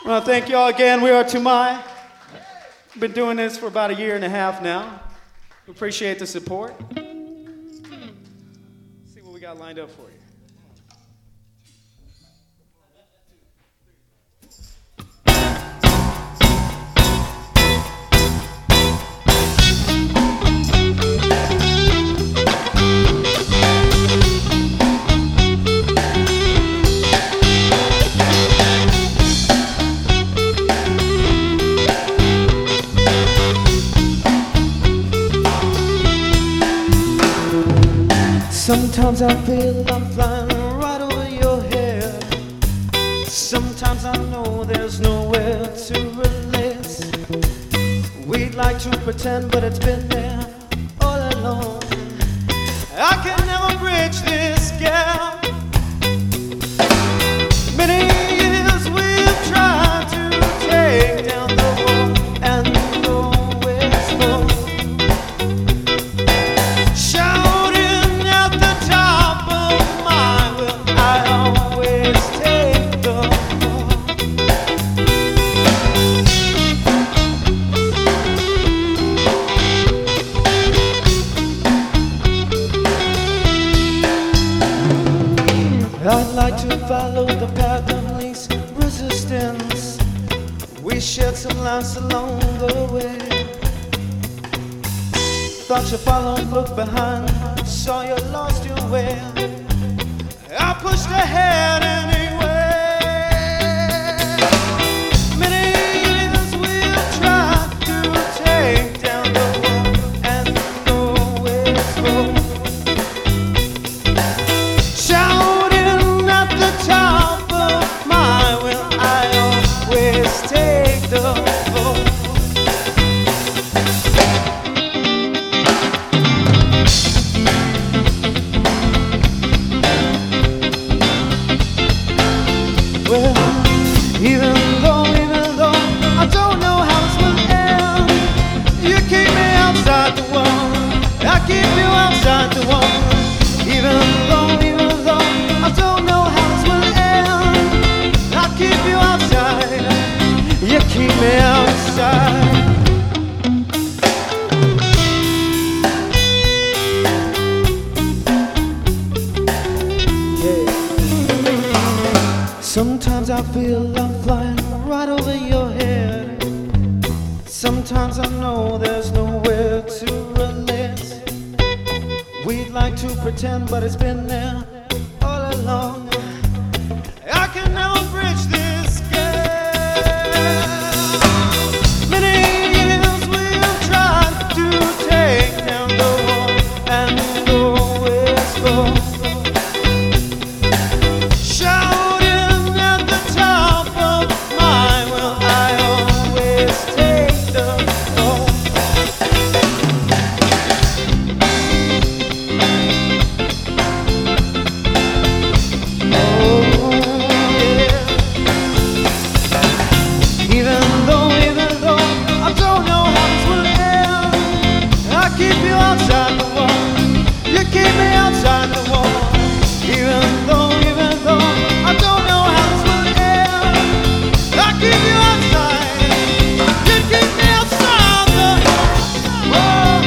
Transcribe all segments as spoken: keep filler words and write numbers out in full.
Well, thank you all again. We are Tumai. We've been doing this for about a year and a half now. We appreciate the support. Let's see what we got lined up for you. Sometimes I feel I'm flying right over your head. Sometimes I know there's nowhere to release. We'd like to pretend, but it's been there all along. I can never bridge this gap. Many years we've tried to take down the wall and always fall. I'd like to follow the path of least resistance. We shared some laughs along the way. Thought you followed, looked behind, saw you lost your way. I pushed ahead anyway. Many years we've tried to take down the wall and always fall. Top of my will, I always take the fall. Well, even though, even though I don't know how this will end, you keep me outside the wall. I keep you outside the wall. Even though, even though I don't know how keep you outside, you keep me outside. Yeah. Sometimes I feel I'm flying right over your head. Sometimes I know there's nowhere to release. We'd like to pretend, but it's been there all along. I can never bridge this gap. Many years we've tried to take down the wall and always fall. Shouting at the top of my will, I always take the fall. Outside the wall, you keep me outside the wall. Even though, even though I don't know how this will end, I keep you outside. You keep me outside the wall.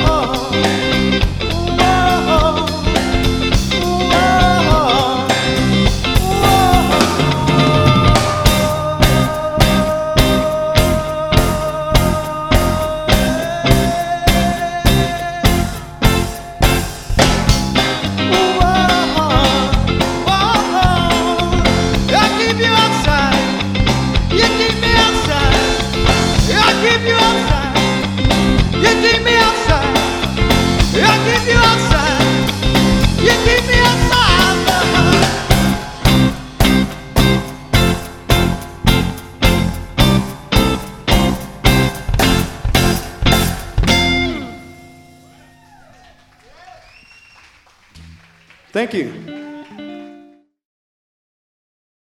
Thank you.